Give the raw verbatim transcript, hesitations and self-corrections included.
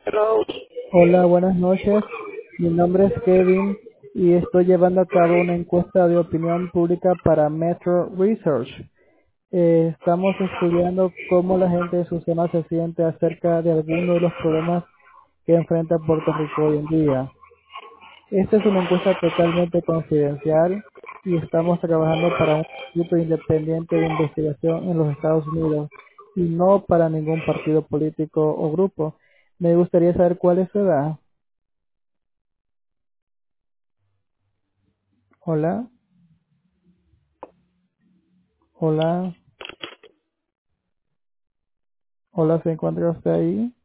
Hello. Hola, buenas noches. Mi nombre es Kevin y estoy llevando a cabo una encuesta de opinión pública para Metro Research. Eh, estamos estudiando cómo la gente de su zona se siente acerca de algunos de los problemas que enfrenta Puerto Rico hoy en día. Esta es una encuesta totalmente confidencial y estamos trabajando para un instituto independiente de investigación en los Estados Unidos y no para ningún partido político o grupo. Me gustaría saber cuál es su edad. Hola. Hola, hola, ¿se encuentra usted ahí?